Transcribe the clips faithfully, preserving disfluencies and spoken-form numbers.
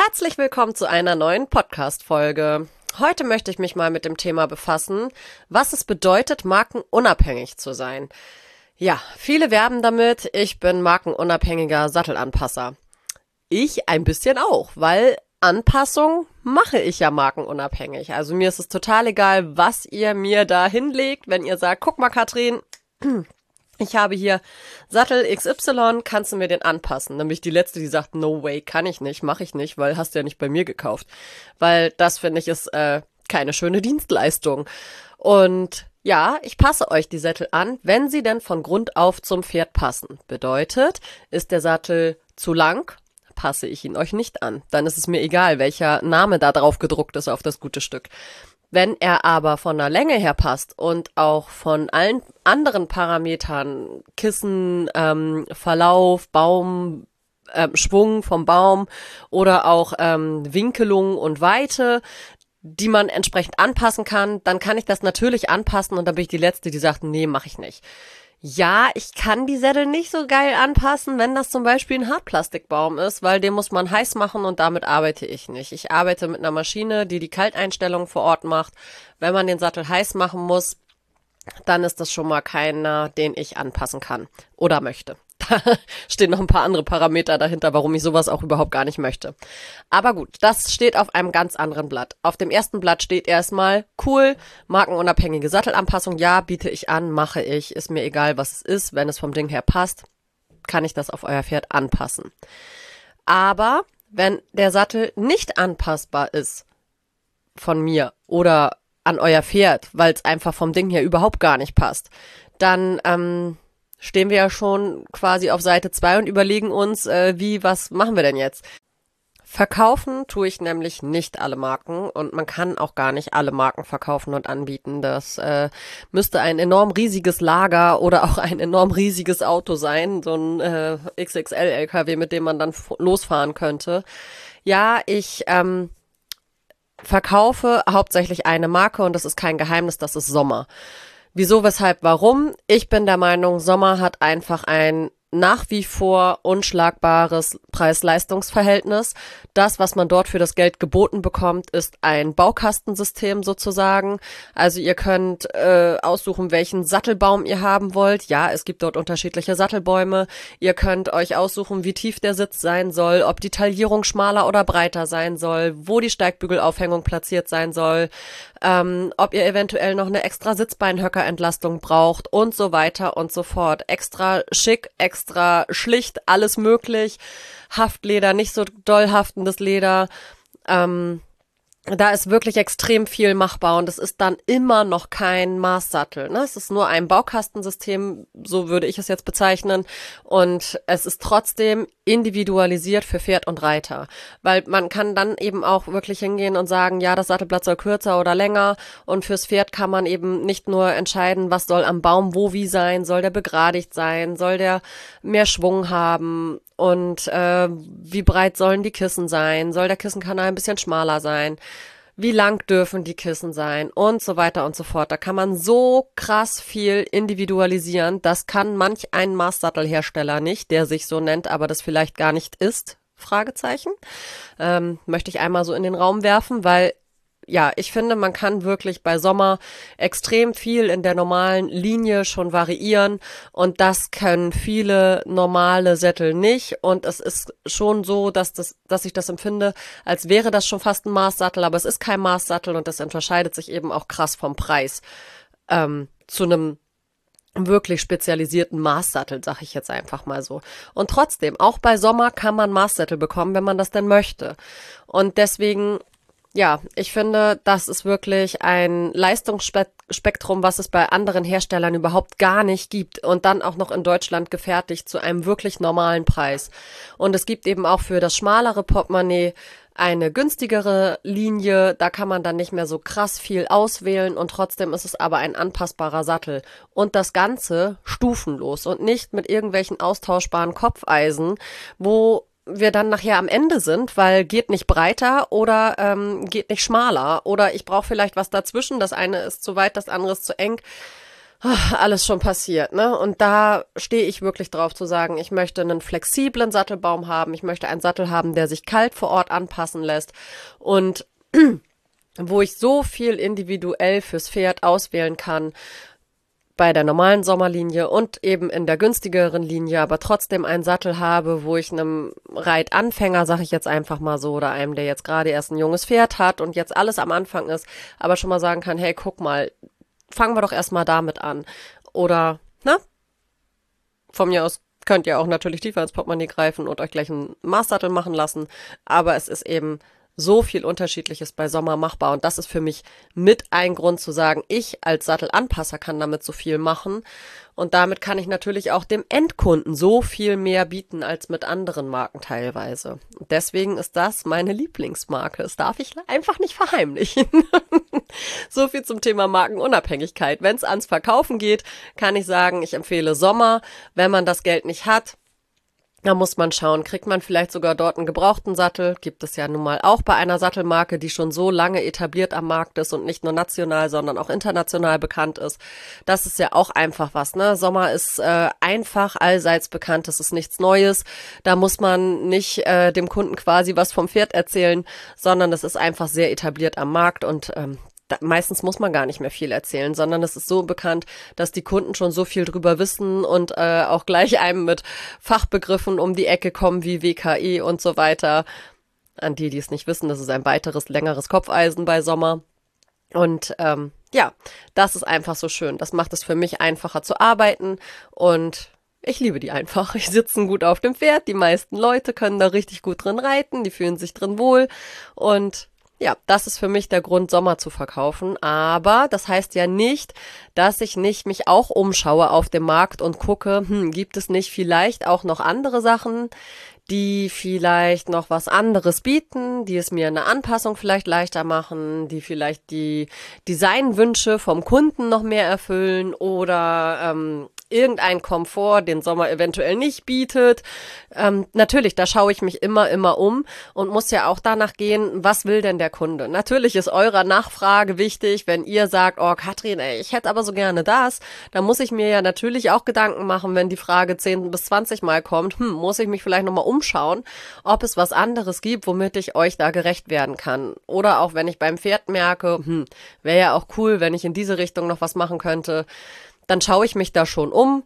Herzlich willkommen zu einer neuen Podcast-Folge. Heute möchte ich mich mal mit dem Thema befassen, was es bedeutet, markenunabhängig zu sein. Ja, viele werben damit, ich bin markenunabhängiger Sattelanpasser. Ich ein bisschen auch, weil Anpassung mache ich ja markenunabhängig. Also mir ist es total egal, was ihr mir da hinlegt, wenn ihr sagt, guck mal Katrin, ich habe hier Sattel X Y, kannst du mir den anpassen? Nämlich die letzte, die sagt, no way, kann ich nicht, mache ich nicht, weil hast du ja nicht bei mir gekauft. Weil das, finde ich, ist äh, keine schöne Dienstleistung. Und ja, ich passe euch die Sättel an, wenn sie denn von Grund auf zum Pferd passen. Bedeutet, ist der Sattel zu lang, passe ich ihn euch nicht an. Dann ist es mir egal, welcher Name da drauf gedruckt ist auf das gute Stück. Wenn er aber von der Länge her passt und auch von allen anderen Parametern, Kissen, ähm, Verlauf, Baum, äh, Schwung vom Baum oder auch ähm, Winkelung und Weite, die man entsprechend anpassen kann, dann kann ich das natürlich anpassen und dann bin ich die Letzte, die sagt, nee, mache ich nicht. Ja, ich kann die Sättel nicht so geil anpassen, wenn das zum Beispiel ein Hartplastikbaum ist, weil den muss man heiß machen und damit arbeite ich nicht. Ich arbeite mit einer Maschine, die die Kalteinstellung vor Ort macht. Wenn man den Sattel heiß machen muss, dann ist das schon mal keiner, den ich anpassen kann oder möchte. Da stehen noch ein paar andere Parameter dahinter, warum ich sowas auch überhaupt gar nicht möchte. Aber gut, das steht auf einem ganz anderen Blatt. Auf dem ersten Blatt steht erstmal, cool, markenunabhängige Sattelanpassung, ja, biete ich an, mache ich, ist mir egal, was es ist, wenn es vom Ding her passt, kann ich das auf euer Pferd anpassen. Aber wenn der Sattel nicht anpassbar ist von mir oder an euer Pferd, weil es einfach vom Ding her überhaupt gar nicht passt, dann ähm, stehen wir ja schon quasi auf Seite zwei und überlegen uns, äh, wie, was machen wir denn jetzt? Verkaufen tue ich nämlich nicht alle Marken und man kann auch gar nicht alle Marken verkaufen und anbieten. Das äh, müsste ein enorm riesiges Lager oder auch ein enorm riesiges Auto sein, so ein äh, X X L-L K W, mit dem man dann f- losfahren könnte. Ja, ich ähm, verkaufe hauptsächlich eine Marke und das ist kein Geheimnis, das ist Sommer. Wieso, weshalb, warum? Ich bin der Meinung, Sommer hat einfach ein nach wie vor unschlagbares Preis-Leistungs-Verhältnis. Das, was man dort für das Geld geboten bekommt, ist ein Baukastensystem sozusagen. Also ihr könnt äh, aussuchen, welchen Sattelbaum ihr haben wollt. Ja, es gibt dort unterschiedliche Sattelbäume. Ihr könnt euch aussuchen, wie tief der Sitz sein soll, ob die Taillierung schmaler oder breiter sein soll, wo die Steigbügelaufhängung platziert sein soll, ähm, ob ihr eventuell noch eine extra Sitzbeinhöckerentlastung braucht und so weiter und so fort. Extra schick, extra schlicht, alles möglich. Haftleder, nicht so doll haftendes Leder. Ähm, da ist wirklich extrem viel machbar und es ist dann immer noch kein Maßsattel. Ne? Es ist nur ein Baukastensystem, so würde ich es jetzt bezeichnen. Und es ist trotzdem individualisiert für Pferd und Reiter. Weil man kann dann eben auch wirklich hingehen und sagen, ja, das Sattelblatt soll kürzer oder länger. Und fürs Pferd kann man eben nicht nur entscheiden, was soll am Baum wo wie sein. Soll der begradigt sein? Soll der mehr Schwung haben? Und äh, wie breit sollen die Kissen sein? Soll der Kissenkanal ein bisschen schmaler sein? Wie lang dürfen die Kissen sein? Und so weiter und so fort. Da kann man so krass viel individualisieren. Das kann manch ein Maßsattelhersteller nicht, der sich so nennt, aber das vielleicht gar nicht ist. Fragezeichen. Ähm, möchte ich einmal so in den Raum werfen, weil ja, ich finde, man kann wirklich bei Sommer extrem viel in der normalen Linie schon variieren und das können viele normale Sättel nicht und es ist schon so, dass das, dass ich das empfinde, als wäre das schon fast ein Maßsattel, aber es ist kein Maßsattel und das unterscheidet sich eben auch krass vom Preis ähm, zu einem wirklich spezialisierten Maßsattel, sag ich jetzt einfach mal so. Und trotzdem, auch bei Sommer kann man Maßsattel bekommen, wenn man das denn möchte. Und deswegen ja, ich finde, das ist wirklich ein Leistungsspektrum, was es bei anderen Herstellern überhaupt gar nicht gibt und dann auch noch in Deutschland gefertigt zu einem wirklich normalen Preis. Und es gibt eben auch für das schmalere Portemonnaie eine günstigere Linie, da kann man dann nicht mehr so krass viel auswählen und trotzdem ist es aber ein anpassbarer Sattel. Und das Ganze stufenlos und nicht mit irgendwelchen austauschbaren Kopfeisen, wo wir dann nachher am Ende sind, weil geht nicht breiter oder ähm, geht nicht schmaler oder ich brauche vielleicht was dazwischen, das eine ist zu weit, das andere ist zu eng. alles schon passiert, ne? Und da stehe ich wirklich drauf zu sagen, ich möchte einen flexiblen Sattelbaum haben, ich möchte einen Sattel haben, der sich kalt vor Ort anpassen lässt und wo ich so viel individuell fürs Pferd auswählen kann, bei der normalen Sommerlinie und eben in der günstigeren Linie, aber trotzdem einen Sattel habe, wo ich einem Reitanfänger, sag ich jetzt einfach mal so, oder einem, der jetzt gerade erst ein junges Pferd hat und jetzt alles am Anfang ist, aber schon mal sagen kann, hey, guck mal, fangen wir doch erstmal damit an. Oder, ne? Von mir aus könnt ihr auch natürlich tiefer ins Portemonnaie greifen und euch gleich einen Maßsattel machen lassen, aber es ist eben so viel Unterschiedliches bei Sommer machbar und das ist für mich mit ein Grund zu sagen, ich als Sattelanpasser kann damit so viel machen und damit kann ich natürlich auch dem Endkunden so viel mehr bieten als mit anderen Marken teilweise. Und deswegen ist das meine Lieblingsmarke. Das darf ich einfach nicht verheimlichen. So viel zum Thema Markenunabhängigkeit. Wenn es ans Verkaufen geht, kann ich sagen, ich empfehle Sommer. Wenn man das Geld nicht hat, da muss man schauen, kriegt man vielleicht sogar dort einen gebrauchten Sattel? Gibt es ja nun mal auch bei einer Sattelmarke, die schon so lange etabliert am Markt ist und nicht nur national, sondern auch international bekannt ist. Das ist ja auch einfach was, ne? Sommer ist äh, einfach allseits bekannt, das ist nichts Neues. Da muss man nicht äh, dem Kunden quasi was vom Pferd erzählen, sondern es ist einfach sehr etabliert am Markt und ähm, Da, meistens muss man gar nicht mehr viel erzählen, sondern es ist so bekannt, dass die Kunden schon so viel drüber wissen und äh, auch gleich einem mit Fachbegriffen um die Ecke kommen wie W K E und so weiter. An die, die es nicht wissen, das ist ein weiteres, längeres Kopfeisen bei Sommer. Und ähm, ja, das ist einfach so schön. Das macht es für mich einfacher zu arbeiten und ich liebe die einfach. Ich sitze gut auf dem Pferd, die meisten Leute können da richtig gut drin reiten, die fühlen sich drin wohl und ja, das ist für mich der Grund, Sommer zu verkaufen, aber das heißt ja nicht, dass ich nicht mich auch umschaue auf dem Markt und gucke, hm, gibt es nicht vielleicht auch noch andere Sachen, die vielleicht noch was anderes bieten, die es mir eine Anpassung vielleicht leichter machen, die vielleicht die Designwünsche vom Kunden noch mehr erfüllen oder ähm, irgendein Komfort, den Sommer eventuell nicht bietet. Ähm, natürlich, da schaue ich mich immer, immer um und muss ja auch danach gehen, was will denn der Kunde? Natürlich ist eurer Nachfrage wichtig, wenn ihr sagt, oh Katrin, ey, ich hätte aber so gerne das, dann muss ich mir ja natürlich auch Gedanken machen, wenn die Frage zehn bis zwanzig Mal kommt, hm, muss ich mich vielleicht nochmal umschauen, ob es was anderes gibt, womit ich euch da gerecht werden kann. Oder auch wenn ich beim Pferd merke, hm, wäre ja auch cool, wenn ich in diese Richtung noch was machen könnte, dann schaue ich mich da schon um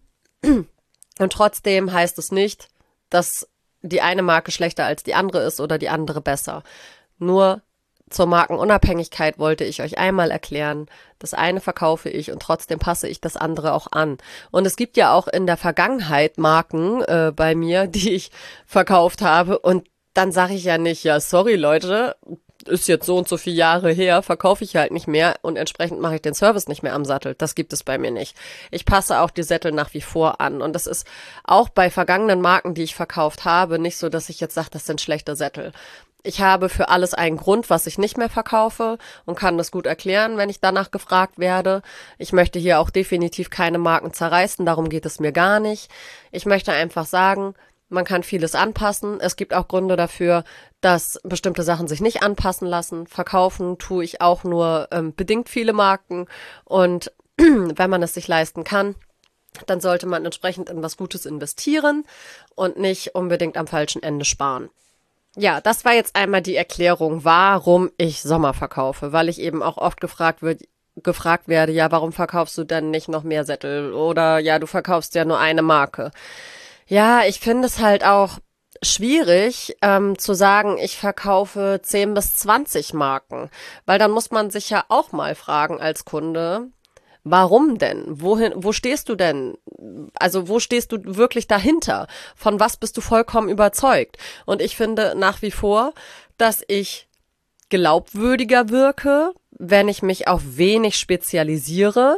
und trotzdem heißt es nicht, dass die eine Marke schlechter als die andere ist oder die andere besser. Nur zur Markenunabhängigkeit wollte ich euch einmal erklären, das eine verkaufe ich und trotzdem passe ich das andere auch an. Und es gibt ja auch in der Vergangenheit Marken äh, bei mir, die ich verkauft habe und dann sage ich ja nicht, ja sorry Leute, ist jetzt so und so viele Jahre her, verkaufe ich halt nicht mehr und entsprechend mache ich den Service nicht mehr am Sattel. Das gibt es bei mir nicht. Ich passe auch die Sättel nach wie vor an und das ist auch bei vergangenen Marken, die ich verkauft habe, nicht so, dass ich jetzt sage, das sind schlechte Sättel. Ich habe für alles einen Grund, was ich nicht mehr verkaufe und kann das gut erklären, wenn ich danach gefragt werde. Ich möchte hier auch definitiv keine Marken zerreißen, darum geht es mir gar nicht. Ich möchte einfach sagen, man kann vieles anpassen. Es gibt auch Gründe dafür, dass bestimmte Sachen sich nicht anpassen lassen. Verkaufen tue ich auch nur ähm, bedingt viele Marken. Und wenn man es sich leisten kann, dann sollte man entsprechend in was Gutes investieren und nicht unbedingt am falschen Ende sparen. Ja, das war jetzt einmal die Erklärung, warum ich Sommer verkaufe, weil ich eben auch oft gefragt wird, gefragt werde, ja, warum verkaufst du denn nicht noch mehr Sättel? Oder ja, du verkaufst ja nur eine Marke. Ja, ich finde es halt auch schwierig ähm, zu sagen, ich verkaufe zehn bis zwanzig Marken, weil dann muss man sich ja auch mal fragen als Kunde, warum denn? Wohin, wo stehst du denn? Also wo stehst du wirklich dahinter? Von was bist du vollkommen überzeugt? Und ich finde nach wie vor, dass ich glaubwürdiger wirke, wenn ich mich auf wenig spezialisiere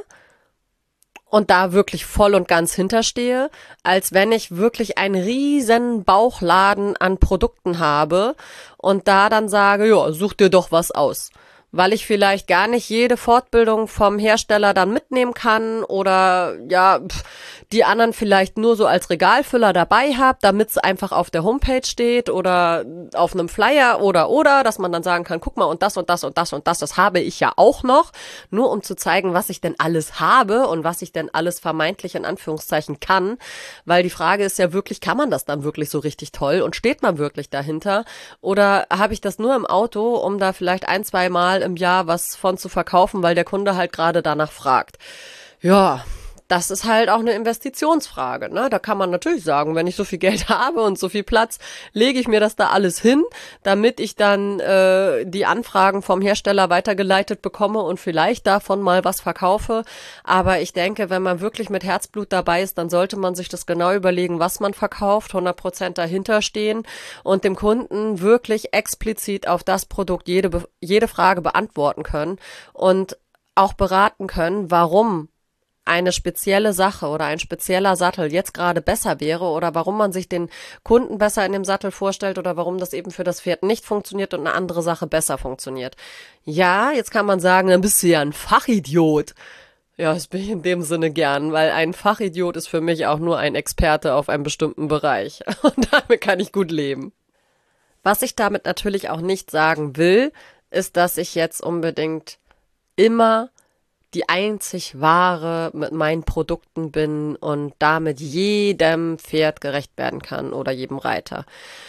und da wirklich voll und ganz hinterstehe, als wenn ich wirklich einen riesen Bauchladen an Produkten habe und da dann sage, ja, such dir doch was aus. weil ich vielleicht gar nicht jede Fortbildung vom Hersteller dann mitnehmen kann oder ja, pff, die anderen vielleicht nur so als Regalfüller dabei habe, damit es einfach auf der Homepage steht oder auf einem Flyer oder oder, dass man dann sagen kann, guck mal, und das und das und das und das, das habe ich ja auch noch, nur um zu zeigen, was ich denn alles habe und was ich denn alles vermeintlich in Anführungszeichen kann, weil die Frage ist ja wirklich, kann man das dann wirklich so richtig toll und steht man wirklich dahinter oder habe ich das nur im Auto, um da vielleicht ein, zwei Mal im Jahr was von zu verkaufen, weil der Kunde halt gerade danach fragt. Ja, das ist halt auch eine Investitionsfrage, ne? Da kann man natürlich sagen, wenn ich so viel Geld habe und so viel Platz, lege ich mir das da alles hin, damit ich dann äh, die Anfragen vom Hersteller weitergeleitet bekomme und vielleicht davon mal was verkaufe. Aber ich denke, wenn man wirklich mit Herzblut dabei ist, dann sollte man sich das genau überlegen, was man verkauft, hundert Prozent dahinter stehen und dem Kunden wirklich explizit auf das Produkt jede, jede Frage beantworten können und auch beraten können, warum eine spezielle Sache oder ein spezieller Sattel jetzt gerade besser wäre oder warum man sich den Kunden besser in dem Sattel vorstellt oder warum das eben für das Pferd nicht funktioniert und eine andere Sache besser funktioniert. Ja, jetzt kann man sagen, dann bist du ja ein Fachidiot. Ja, das bin ich in dem Sinne gern, weil ein Fachidiot ist für mich auch nur ein Experte auf einem bestimmten Bereich und damit kann ich gut leben. Was ich damit natürlich auch nicht sagen will, ist, dass ich jetzt unbedingt immer die einzig wahre mit meinen Produkten bin und damit jedem Pferd gerecht werden kann oder jedem Reiter.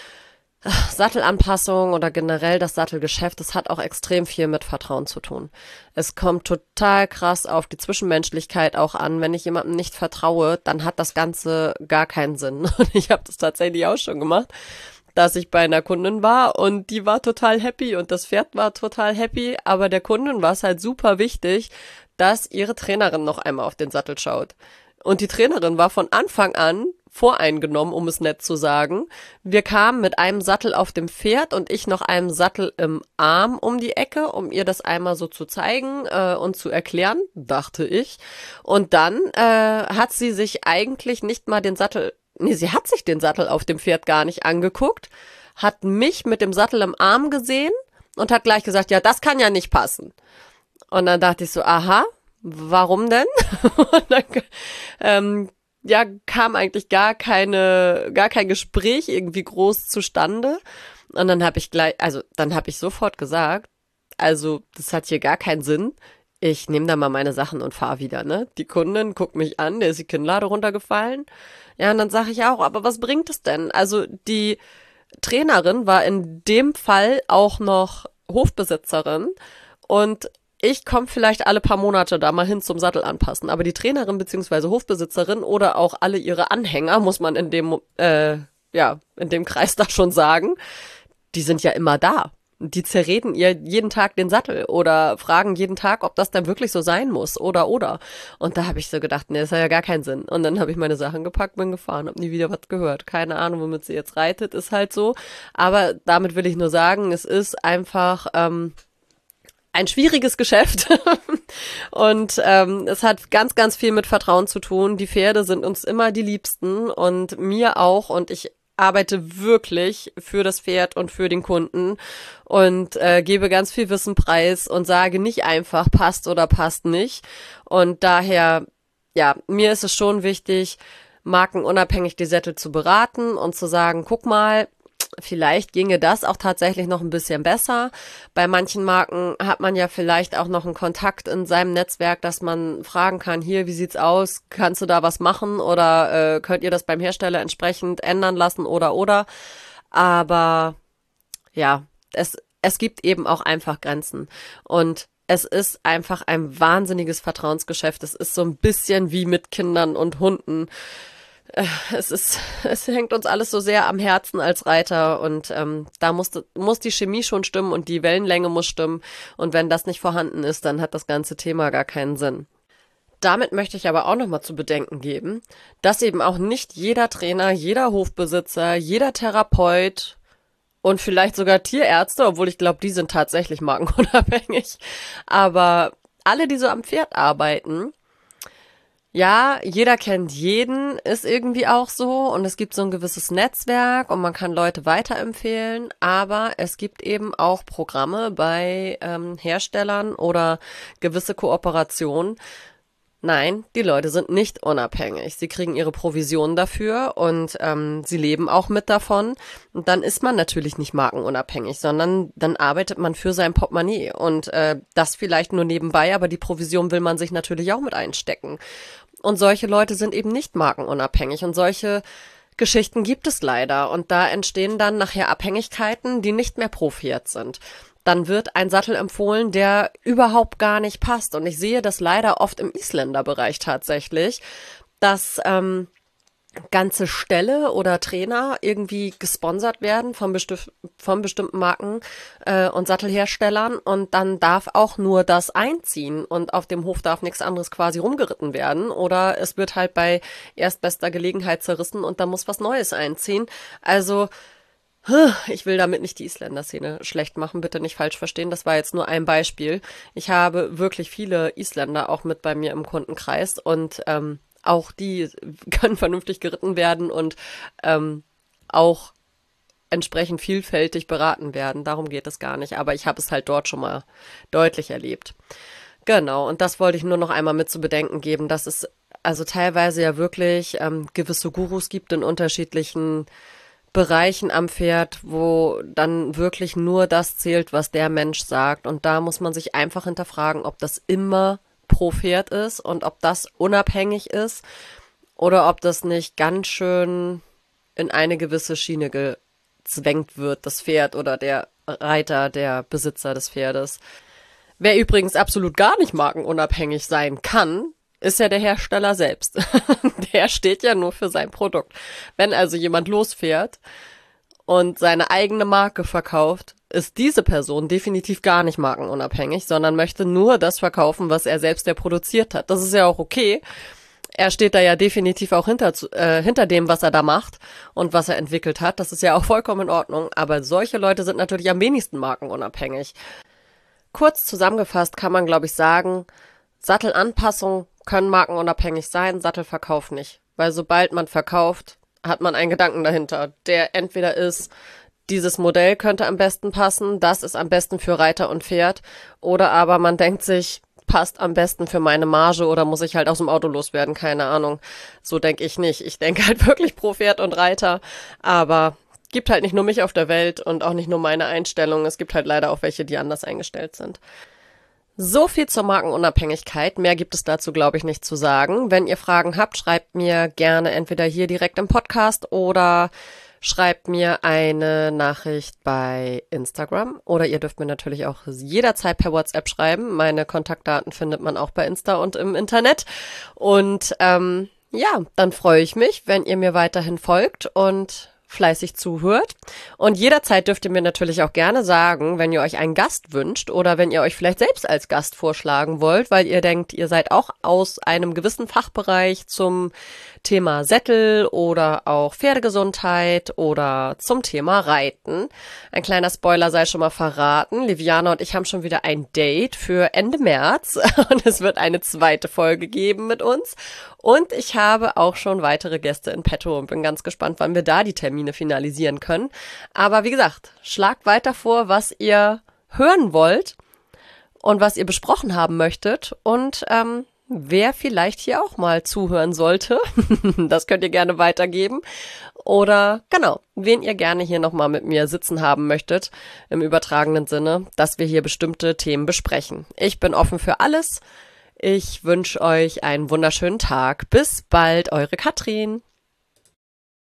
Sattelanpassung oder generell das Sattelgeschäft, das hat auch extrem viel mit Vertrauen zu tun. Es kommt total krass auf die Zwischenmenschlichkeit auch an. Wenn ich jemandem nicht vertraue, dann hat das Ganze gar keinen Sinn. Und ich habe das tatsächlich auch schon gemacht, dass ich bei einer Kundin war und die war total happy und das Pferd war total happy, aber der Kundin war es halt super wichtig, dass ihre Trainerin noch einmal auf den Sattel schaut. Und die Trainerin war von Anfang an voreingenommen, um es nett zu sagen. Wir kamen mit einem Sattel auf dem Pferd und ich noch einem Sattel im Arm um die Ecke, um ihr das einmal so zu zeigen äh, und zu erklären, dachte ich. Und dann äh, hat sie sich eigentlich nicht mal den Sattel, nee, sie hat sich den Sattel auf dem Pferd gar nicht angeguckt, hat mich mit dem Sattel im Arm gesehen und hat gleich gesagt, ja, das kann ja nicht passen. Und dann dachte ich so, aha, warum denn? Und dann ähm, ja, kam eigentlich gar keine, gar kein Gespräch irgendwie groß zustande. Und dann habe ich gleich, also dann habe ich sofort gesagt, also das hat hier gar keinen Sinn. Ich nehme da mal meine Sachen und fahre wieder, ne? Die Kundin guckt mich an, der ist die Kinnlade runtergefallen. Ja, und dann sage ich auch, aber was bringt es denn? Also die Trainerin war in dem Fall auch noch Hofbesitzerin und ich komme vielleicht alle paar Monate da mal hin zum Sattel anpassen, aber die Trainerin beziehungsweise Hofbesitzerin oder auch alle ihre Anhänger, muss man in dem, äh, ja, in dem Kreis da schon sagen, die sind ja immer da. Die zerreden ihr jeden Tag den Sattel oder fragen jeden Tag, ob das dann wirklich so sein muss oder oder. Und da habe ich so gedacht, nee, das hat ja gar keinen Sinn. Und dann habe ich meine Sachen gepackt, bin gefahren, habe nie wieder was gehört. Keine Ahnung, womit sie jetzt reitet, ist halt so. Aber damit will ich nur sagen, es ist einfach ähm, ein schwieriges Geschäft und ähm, es hat ganz, ganz viel mit Vertrauen zu tun. Die Pferde sind uns immer die Liebsten und mir auch und ich arbeite wirklich für das Pferd und für den Kunden und äh, gebe ganz viel Wissen preis und sage nicht einfach, passt oder passt nicht. Und daher, ja, mir ist es schon wichtig, markenunabhängig die Sättel zu beraten und zu sagen, guck mal, vielleicht ginge das auch tatsächlich noch ein bisschen besser. Bei manchen Marken hat man ja vielleicht auch noch einen Kontakt in seinem Netzwerk, dass man fragen kann, hier, wie sieht's aus? Kannst du da was machen? Oder äh, könnt ihr das beim Hersteller entsprechend ändern lassen oder oder? Aber ja, es, es gibt eben auch einfach Grenzen. Und es ist einfach ein wahnsinniges Vertrauensgeschäft. Es ist so ein bisschen wie mit Kindern und Hunden. Es ist, es hängt uns alles so sehr am Herzen als Reiter und ähm, da muss, muss die Chemie schon stimmen und die Wellenlänge muss stimmen und wenn das nicht vorhanden ist, dann hat das ganze Thema gar keinen Sinn. Damit möchte ich aber auch nochmal zu bedenken geben, dass eben auch nicht jeder Trainer, jeder Hofbesitzer, jeder Therapeut und vielleicht sogar Tierärzte, obwohl ich glaube, die sind tatsächlich markenunabhängig, aber alle, die so am Pferd arbeiten, Ja, jeder kennt jeden, ist irgendwie auch so und es gibt so ein gewisses Netzwerk und man kann Leute weiterempfehlen, aber es gibt eben auch Programme bei ähm, Herstellern oder gewisse Kooperationen. Nein, die Leute sind nicht unabhängig. Sie kriegen ihre Provision dafür und ähm, sie leben auch mit davon. Und dann ist man natürlich nicht markenunabhängig, sondern dann arbeitet man für sein Portemonnaie. Und äh, das vielleicht nur nebenbei, aber die Provision will man sich natürlich auch mit einstecken. Und solche Leute sind eben nicht markenunabhängig. Und solche Geschichten gibt es leider. Und da entstehen dann nachher Abhängigkeiten, die nicht mehr profiert sind. Dann wird ein Sattel empfohlen, der überhaupt gar nicht passt. Und ich sehe das leider oft im Isländerbereich tatsächlich, dass ähm, ganze Ställe oder Trainer irgendwie gesponsert werden von, besti- von bestimmten Marken äh, und Sattelherstellern und dann darf auch nur das einziehen und auf dem Hof darf nichts anderes quasi rumgeritten werden oder es wird halt bei erstbester Gelegenheit zerrissen und da muss was Neues einziehen. Also ich will damit nicht die Isländer-Szene schlecht machen, bitte nicht falsch verstehen. Das war jetzt nur ein Beispiel. Ich habe wirklich viele Isländer auch mit bei mir im Kundenkreis und ähm, auch die können vernünftig geritten werden und ähm, auch entsprechend vielfältig beraten werden. Darum geht es gar nicht. Aber ich habe es halt dort schon mal deutlich erlebt. Genau, und das wollte ich nur noch einmal mit zu bedenken geben, dass es also teilweise ja wirklich ähm, gewisse Gurus gibt in unterschiedlichen Bereichen am Pferd, wo dann wirklich nur das zählt, was der Mensch sagt. Und da muss man sich einfach hinterfragen, ob das immer pro Pferd ist und ob das unabhängig ist oder ob das nicht ganz schön in eine gewisse Schiene gezwängt wird, das Pferd oder der Reiter, der Besitzer des Pferdes. Wer übrigens absolut gar nicht markenunabhängig sein kann, ist ja der Hersteller selbst. Der steht ja nur für sein Produkt. Wenn also jemand losfährt und seine eigene Marke verkauft, ist diese Person definitiv gar nicht markenunabhängig, sondern möchte nur das verkaufen, was er selbst ja produziert hat. Das ist ja auch okay. Er steht da ja definitiv auch hinter, äh, hinter dem, was er da macht und was er entwickelt hat. Das ist ja auch vollkommen in Ordnung. Aber solche Leute sind natürlich am wenigsten markenunabhängig. Kurz zusammengefasst kann man, glaube ich, sagen, Sattelanpassung können markenunabhängig sein, Sattelverkauf nicht. Weil sobald man verkauft, hat man einen Gedanken dahinter, der entweder ist, dieses Modell könnte am besten passen, das ist am besten für Reiter und Pferd, oder aber man denkt sich, passt am besten für meine Marge oder muss ich halt aus dem Auto loswerden, keine Ahnung. So denke ich nicht. Ich denke halt wirklich pro Pferd und Reiter, aber gibt halt nicht nur mich auf der Welt und auch nicht nur meine Einstellung, es gibt halt leider auch welche, die anders eingestellt sind. So viel zur Markenunabhängigkeit. Mehr gibt es dazu, glaube ich, nicht zu sagen. Wenn ihr Fragen habt, schreibt mir gerne entweder hier direkt im Podcast oder schreibt mir eine Nachricht bei Instagram. Oder ihr dürft mir natürlich auch jederzeit per WhatsApp schreiben. Meine Kontaktdaten findet man auch bei Insta und im Internet. Und ähm, ja, dann freue ich mich, wenn ihr mir weiterhin folgt und fleißig zuhört. Und jederzeit dürft ihr mir natürlich auch gerne sagen, wenn ihr euch einen Gast wünscht oder wenn ihr euch vielleicht selbst als Gast vorschlagen wollt, weil ihr denkt, ihr seid auch aus einem gewissen Fachbereich zum Thema Sättel oder auch Pferdegesundheit oder zum Thema Reiten. Ein kleiner Spoiler sei schon mal verraten. Liviana und ich haben schon wieder ein Date für Ende März und es wird eine zweite Folge geben mit uns. Und ich habe auch schon weitere Gäste in petto und bin ganz gespannt, wann wir da die Termine finalisieren können. Aber wie gesagt, schlagt weiter vor, was ihr hören wollt und was ihr besprochen haben möchtet und ähm, wer vielleicht hier auch mal zuhören sollte. Das könnt ihr gerne weitergeben. Oder genau, wen ihr gerne hier nochmal mit mir sitzen haben möchtet, im übertragenen Sinne, dass wir hier bestimmte Themen besprechen. Ich bin offen für alles. Ich wünsche euch einen wunderschönen Tag. Bis bald, eure Katrin.